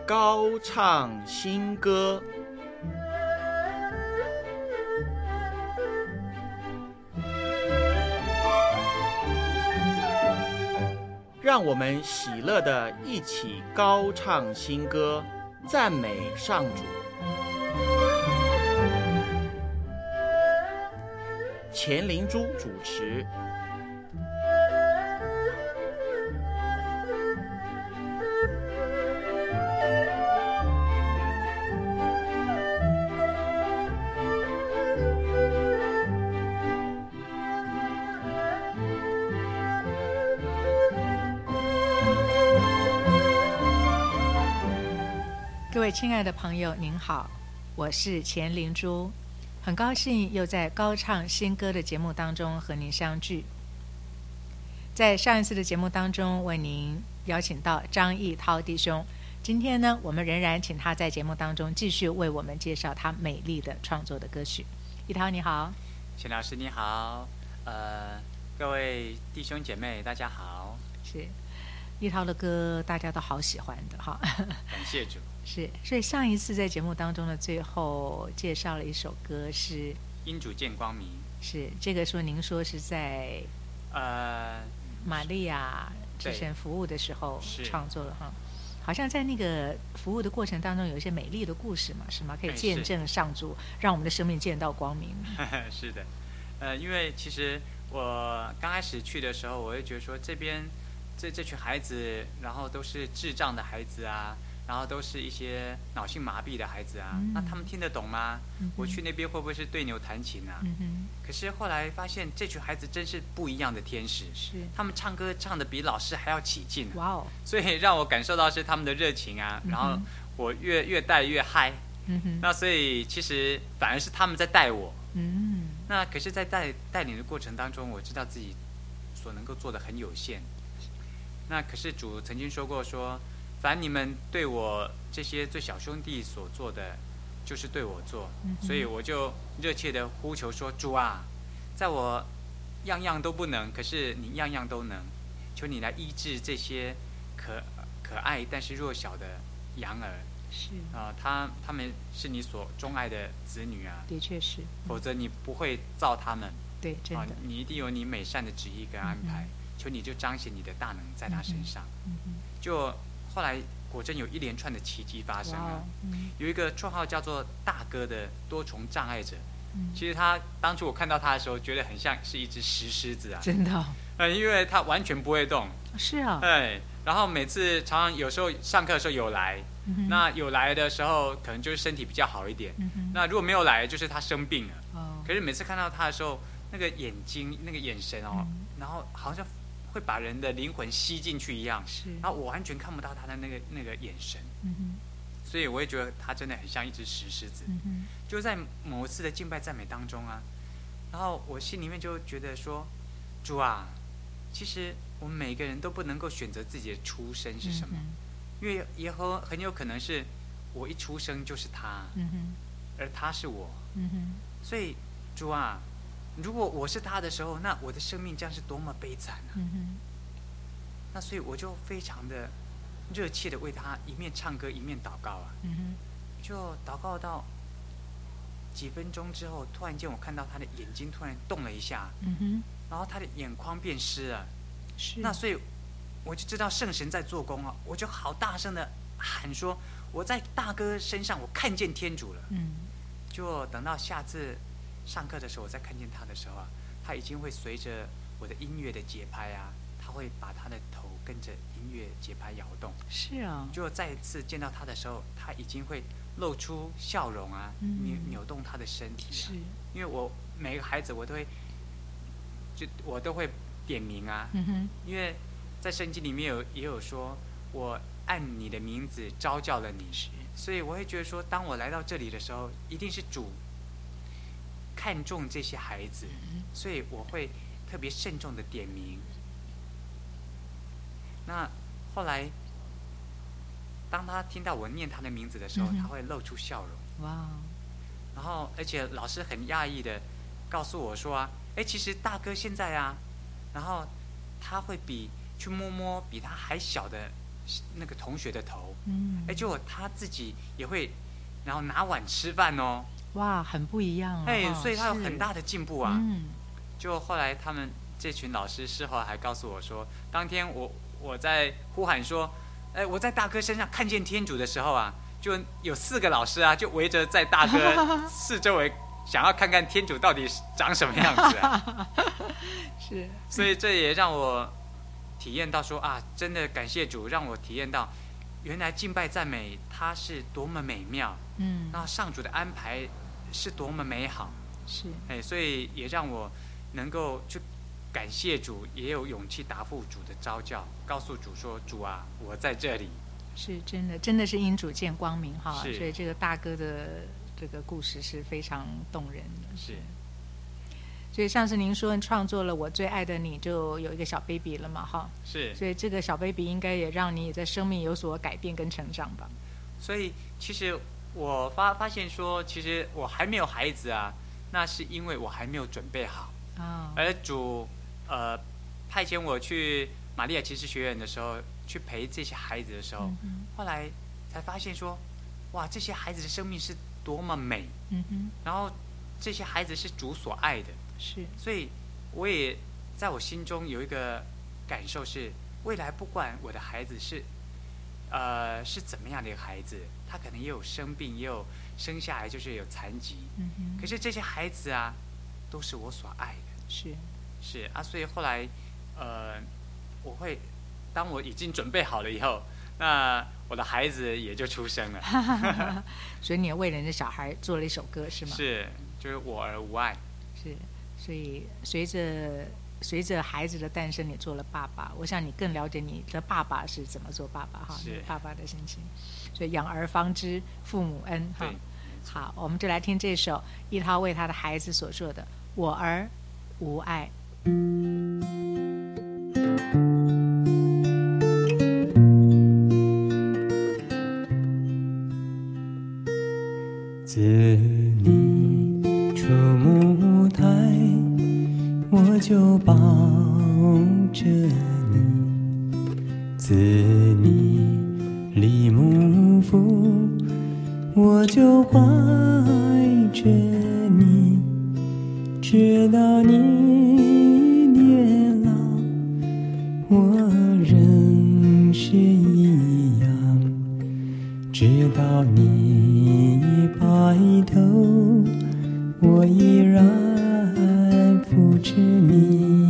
高唱新歌。让我们喜乐地一起高唱新歌，赞美上主。钱灵珠主持。 各位亲爱的朋友您好，我是钱灵珠，很高兴又在高唱新歌的节目当中和您相聚。在上一次的节目当中为您邀请到张义涛弟兄，今天呢我们仍然请他在节目当中继续为我们介绍他美丽的创作的歌曲。义涛你好。 钱老师你好，各位弟兄姐妹大家好。 是义涛的歌大家都好喜欢的哈， 感谢主。 是，所以上一次在节目当中的最后介绍了一首歌是因主见光明。 是这个说您说是在玛利亚之神服务的时候创作的哈，好像在那个服务的过程当中有一些美丽的故事嘛，是吗？可以见证上主，让我们的生命见到光明。 是的，因为其实我刚开始去的时候，我会觉得说这边这群孩子，然后都是智障的孩子啊，然后都是一些脑性麻痹的孩子啊，那他们听得懂吗？我去那边会不会是对牛弹琴啊？可是后来发现这群孩子真是不一样的天使，他们唱歌唱得比老师还要起劲啊！哇哦！所以让我感受到是他们的热情啊，然后我越带越嗨。那所以其实反而是他们在带我。那可是在带领的过程当中，我知道自己所能够做的很有限。那可是主曾经说过说，凡你们对我这些最小兄弟所做的，就是对我做。所以我就热切的呼求说，主啊，在我样样都不能，可是你样样都能，求你来医治这些可爱但是弱小的羊儿。是啊，他们是你所钟爱的子女啊。的确是，否则你不会造他们。对，真的，你一定有你美善的旨意跟安排。求你就彰显你的大能在他身上。就后来果真有一连串的奇迹发生了。有一个绰号叫做大哥的多重障碍者，其实他当初我看到他的时候，觉得很像是一只石狮子啊。真的因为他完全不会动。是啊。对，然后每次常常有时候上课的时候有来，那有来的时候可能就是身体比较好一点，那如果没有来就是他生病了。可是每次看到他的时候，那个眼睛那个眼神然后好像会把人的灵魂吸进去一样，然后我完全看不到他的那个眼神。所以我也觉得他真的很像一只石狮子。就在某一次的敬拜赞美当中啊，然后我心里面就觉得说，主啊，其实我们每个人都不能够选择自己的出生是什么，因为也很有可能是我一出生就是他，而他是我。所以主啊，如果我是他的时候，那我的生命将是多么悲惨啊！那所以我就非常的热切的为他一面唱歌一面祷告啊。就祷告到几分钟之后，突然间我看到他的眼睛突然动了一下，然后他的眼眶变湿了。那所以我就知道圣神在做工啊！我就好大声的喊说：“我在大哥身上，我看见天主了。”就等到下次上课的时候，我再看见他的时候啊，他已经会随着我的音乐的节拍啊，他会把他的头跟着音乐节拍摇动。是啊。就再一次见到他的时候，他已经会露出笑容啊，扭动他的身体啊。是。因为我每个孩子我都会点名啊。因为在圣经里面也有说，我按你的名字召叫了你。所以我会觉得说，当我来到这里的时候，一定是主看重这些孩子，所以我会特别慎重的点名。那后来当他听到我念他的名字的时候，他会露出笑容。哇！然后而且老师很讶异的告诉我说啊，其实大哥现在啊，然后他会去摸摸比他还小的那个同学的头，结果他自己也会，然后拿碗吃饭哦。 哇，很不一样哦。 所以他有很大的进步啊。就后来他们这群老师事后还告诉我说，当天我在呼喊说，我在大哥身上看见天主的时候啊，就有4个老师啊，就围着在大哥四周围，想要看看天主到底长什么样子啊。 是， 所以这也让我体验到说啊，真的感谢主，让我体验到原来敬拜赞美它是多么美妙，然后上主的安排是多么美好， 是， 所以也让我能够去感谢主，也有勇气答复主的召叫，告诉主说，主啊，我在这里。 是真的是因主见光明哈， 所以这个大哥的这个故事是非常动人的。 是， 所以上次您说创作了《我最爱的你》，就有一个小 baby 了嘛哈。 是， 所以这个小 baby 应该也让你也在生命有所改变跟成長吧。 所以其实我发现说，其实我还没有孩子啊，那是因为我还没有准备好。而主派遣我去玛利亚骑士学院的时候，去陪这些孩子的时候，后来才发现说，哇，这些孩子的生命是多么美。然后这些孩子是主所爱的。 是， 所以我也在我心中有一个感受是，未来不管我的孩子是怎么样的一个孩子，他可能也有生病，也有生下来就是有残疾，可是这些孩子啊，都是我所爱的。是啊，所以后来我会当我已经准备好了以后，那我的孩子也就出生了。 所以你也为了你的小孩做了一首歌是吗？ 是，就是我儿无爱。 是，所以随着孩子的诞生，你做了爸爸，我想你更了解你的爸爸是怎么做爸爸哈， 是爸爸的心情。所以养儿方知父母恩哈。好，我们就来听这首一涛为他的孩子所做的《我儿无爱》。 自你出母胎，我就抱着你；自你离母腹，我就怀着你。直到你年老，我仍是一样；直到你白头，我依然扶持你。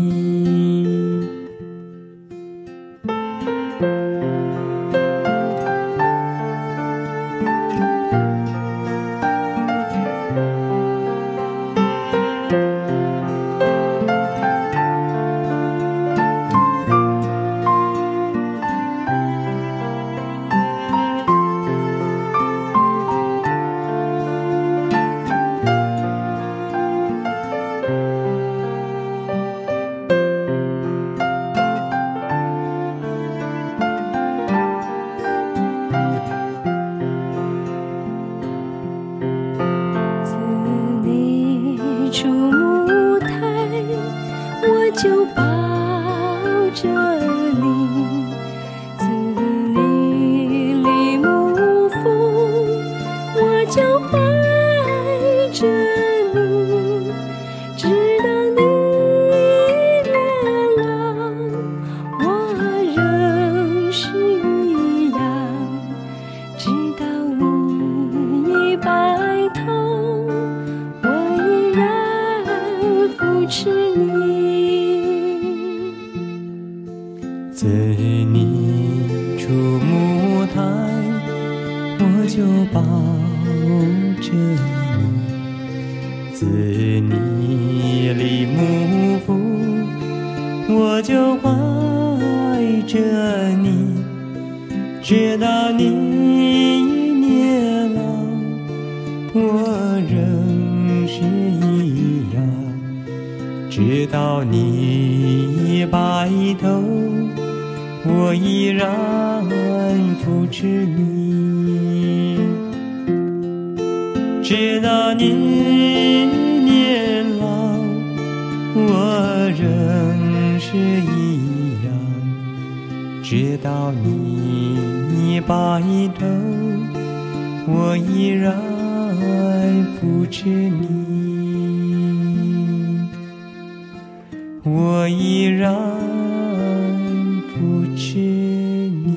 自你出母胎，我就抱着你；自你离母腹，我就怀着你。直到你年老，我仍是一样；直到你白头，我依然扶持你。直到你年老，我仍是一样；直到你白头，我依然不知你，我依然不知你。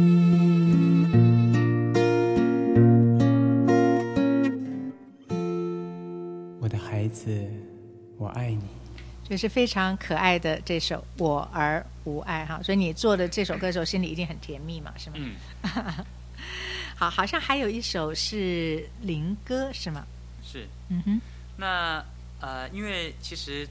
我的孩子，我爱你。 这是非常可爱的这首《我而无爱》哈，所以你做的这首歌的时候，心里一定很甜蜜嘛，是吗？好，好像还有一首是灵歌，是吗？ 是。 哼。 那因为其实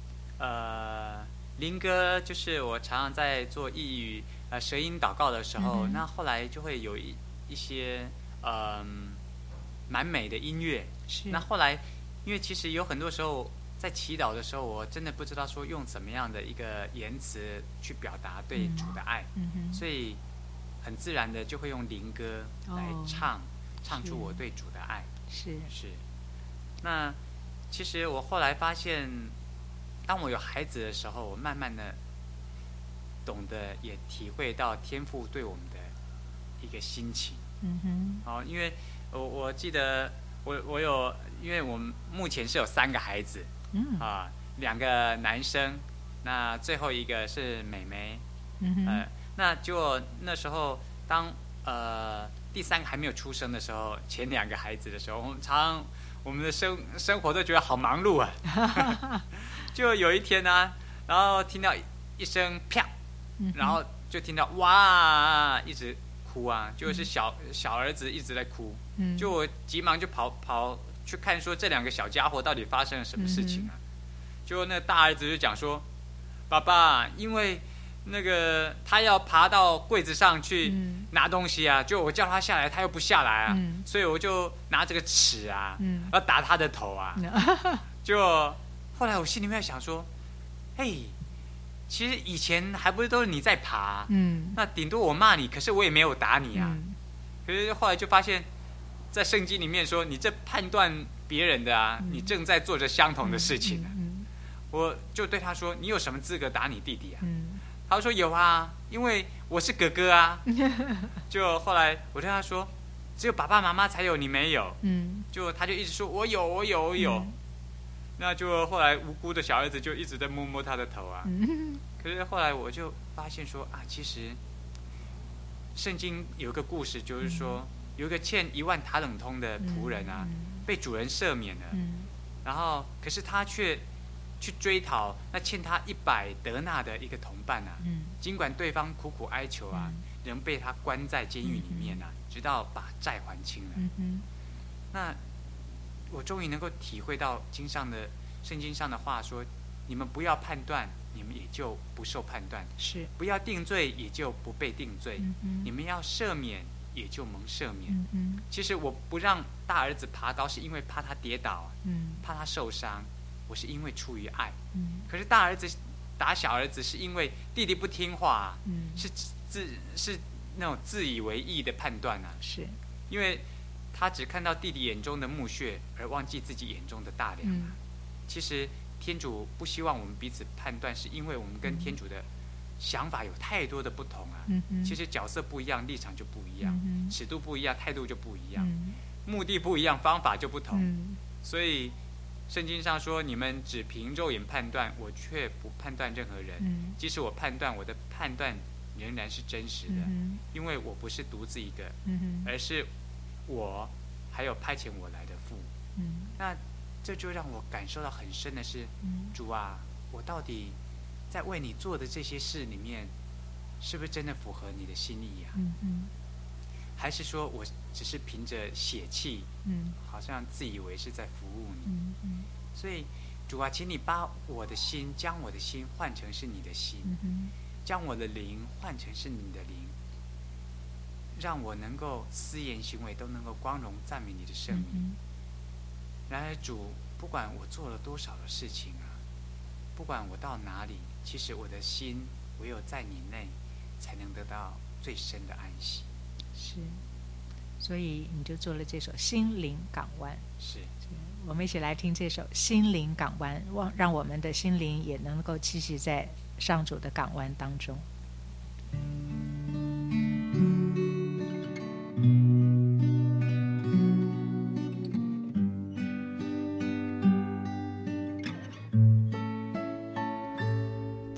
灵歌就是我常常在做异语舌音祷告的时候，那后来就会有一些蛮美的音乐。 是。 那后来因为其实有很多时候在祈祷的时候，我真的不知道说用怎么样的一个言辞去表达对主的爱，所以很自然的就会用灵歌来唱出我对主的爱。 是。 那其实我后来发现，当我有孩子的时候，我慢慢的懂得也体会到天父对我们的一个心情。因为我记得我有，因为我们目前是有3个孩子。2个男生，那最后一个是妹妹。那就那时候当第3个还没有出生的时候，前2个孩子的时候，我们的生活都觉得好忙碌啊。就有一天呢，然后听到一声啪，然后就听到哇一直哭啊，就是小儿子一直在哭。就我急忙就跑去看说这2个小家伙到底发生了什么事情啊。就那大儿子就讲说，爸爸，因为那个他要爬到柜子上去拿东西啊，就我叫他下来他又不下来啊，所以我就拿这个尺啊，要打他的头啊。就后来我心里面想说，嘿，其实以前还不是都是你在爬，那顶多我骂你，可是我也没有打你啊。可是后来就发现在圣经里面说，你这判断别人的啊，你正在做着相同的事情啊。我就对他说，你有什么资格打你弟弟啊？他说有啊，因为我是哥哥啊。就后来我对他说，只有爸爸妈妈才有，你没有。就他就一直说我有我有我有。那就后来无辜的小儿子就一直在摸摸他的头啊。可是后来我就发现说啊，其实圣经有一个故事，就是说有一个欠1万塔冷通的仆人啊，被主人赦免了。然后可是他却去追讨那欠他100德纳的一个同伴啊。尽管对方苦苦哀求啊，仍被他关在监狱里面啊，直到把债还清了。那我终于能够体会到圣经上的话说，你们不要判断，你们也就不受判断； 是不要定罪，也就不被定罪；你们要赦免，也就蒙赦免。其实我不让大儿子爬高，是因为怕他跌倒，怕他受伤。我是因为出于爱。可是大儿子打小儿子，是因为弟弟不听话，是那种自以为意的判断啊。 是因为他只看到弟弟眼中的木屑，而忘记自己眼中的大梁啊。其实天主不希望我们彼此判断，是因为我们跟天主的想法有太多的不同啊。其实角色不一样，立场就不一样，尺度不一样，态度就不一样，目的不一样，方法就不同。所以圣经上说，你们只凭肉眼判断，我却不判断任何人。即使我判断，我的判断仍然是真实的，因为我不是独自一个，而是我还有派遣我来的父。那这就让我感受到很深的是，主啊，我到底在为你做的这些事里面，是不是真的符合你的心意啊？还是说我只是凭着血气，好像自以为是在服务你？所以主啊，请你把我的心，将我的心换成是你的心，将我的灵换成是你的灵，让我能够思言行为都能够光荣赞美你的圣名。然而主，不管我做了多少的事情啊，不管我到哪里，其实我的心唯有在你内才能得到最深的安息。 是，所以你就做了这首《心灵港湾》。 是， 我们一起来听这首《心灵港湾》，让我们的心灵也能够栖息在上主的港湾当中。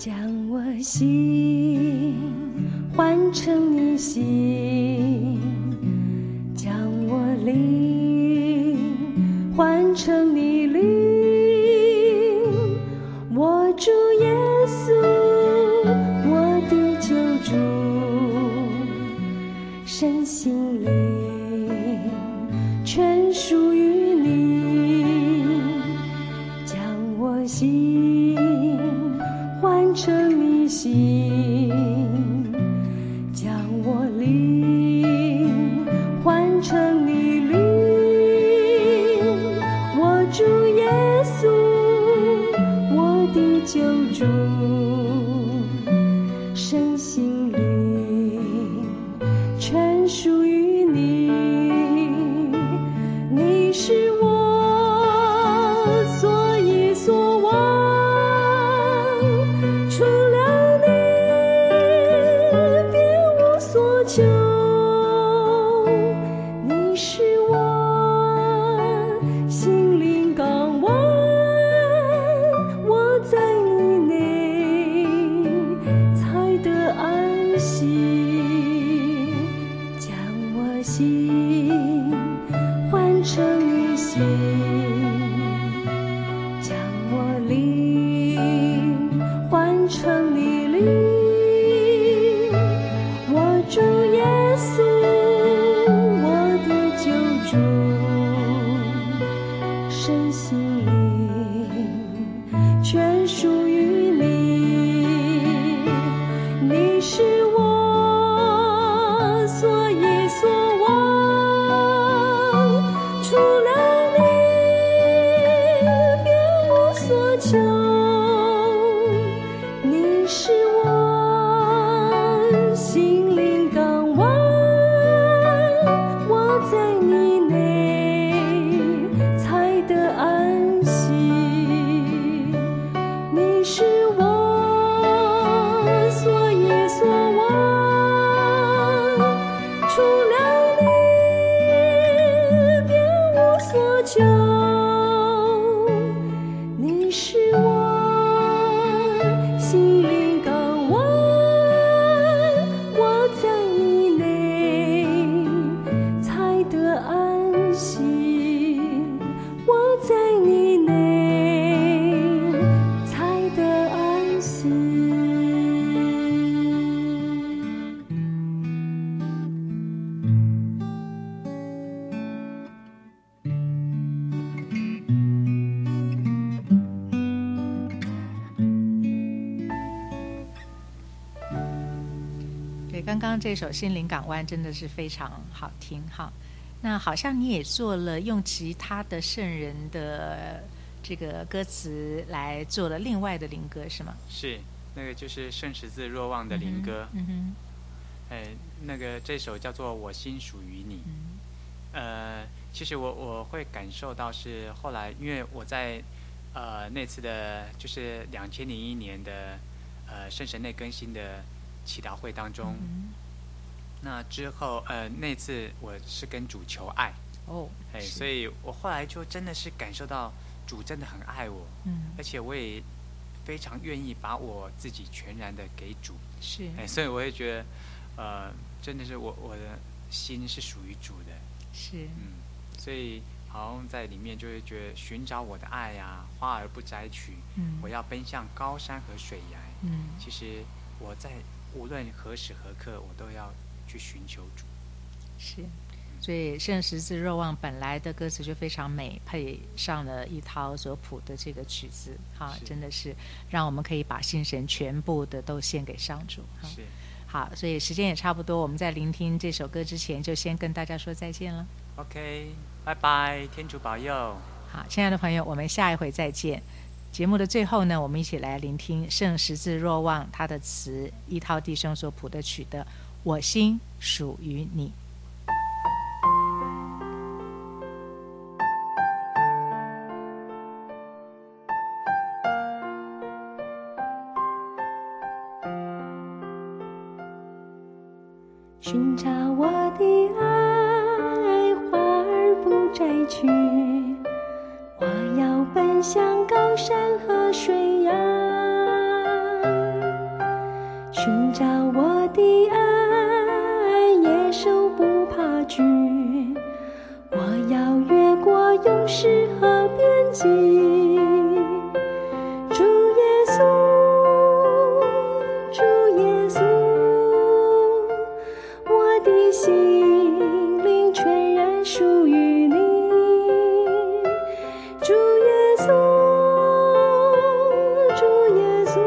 将我心换成你心，将我灵换成你灵。我主耶稣，我的救主，身心灵全属于你，将我心换成你心，将我灵换成你灵。我主耶稣，我的救主，身心灵全属于你。你是我所依所望，除了你别无所求。你是我心灵港湾，我在你内才得安息。将我心换成你心，将我灵换成你灵。我主耶稣，我的救主，身心灵全属于你。你是我所依所望，除了你别无所求。你是我心灵港湾，我在你内才得安息。你是我所依所望，除了你别无所求。你是我心灵港湾，我在你内才得安息。我在你内才得安息。 对，刚刚这首《心灵港湾》真的是非常好听哈。那好像你也做了用其他的圣人的这个歌词来做了另外的灵歌是吗？ 是，那个就是圣十字若望的灵歌。那个这首叫做《我心属于你》。其实我会感受到是后来，因为我在那次的就是2001年的圣神内更新的祈祷会当中，那之后那次我是跟主求爱所以我后来就真的是感受到主真的很爱我，而且我也非常愿意把我自己全然的给主， 是所以我也觉得真的是我的心是属于主的， 是所以好像在里面就会觉得寻找我的爱呀，花而不摘取，我要奔向高山和水崖，其实我在无论何时何刻我都要去寻求主。 是，所以圣十字若望本来的歌词就非常美，配上了一涛所谱的这个曲子真的是让我们可以把心神全部的都献给上主是。 好，所以时间也差不多，我们在聆听这首歌之前就先跟大家说再见了。 OK， 拜拜，天主保佑。 好，亲爱的朋友，我们下一回再见。节目的最后呢，我们一起来聆听圣十字若望他的词，一涛弟兄所谱的曲的《我心属于你》。 寻找我的爱，花儿不摘取，我要奔向高山和水崖， 寻找我的爱，野兽不怕惧。我要越过勇士和边境。主耶稣，主耶稣，我的心灵全然属于你。主耶稣，主耶稣，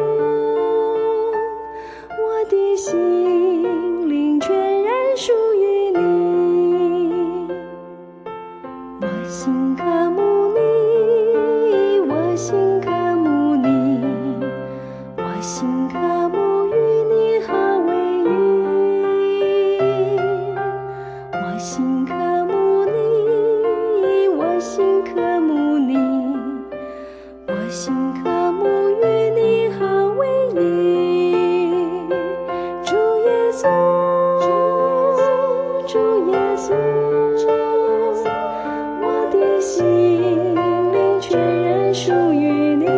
我的心灵全然属于你。我心渴慕你，我心渴慕你，我心渴慕与你合为一。我心渴慕你，我心渴慕你，我心渴慕与你合为一。主耶稣，主耶稣，我的心灵全然属于你。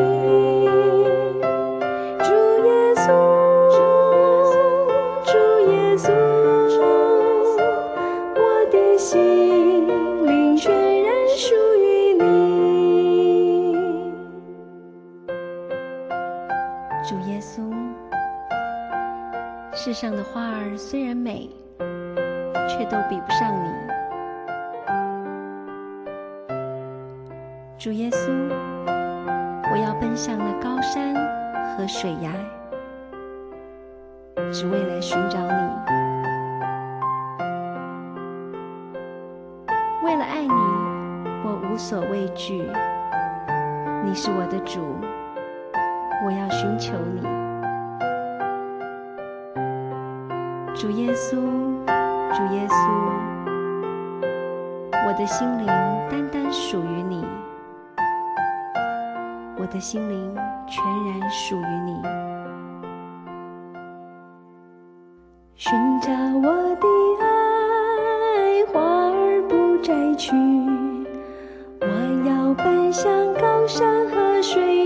主耶稣，主耶稣，我的心灵全然属于你。主耶稣，世上的花儿虽然美，却都比不上你。主耶稣，我要奔向那高山和水崖，只为了寻找你。为了爱你，我无所畏惧。你是我的主，我要寻求你。主耶稣，主耶稣，我的心灵单单属于你，我的心灵全然属于你。寻找我的爱，花儿不摘去，我要奔向高山和水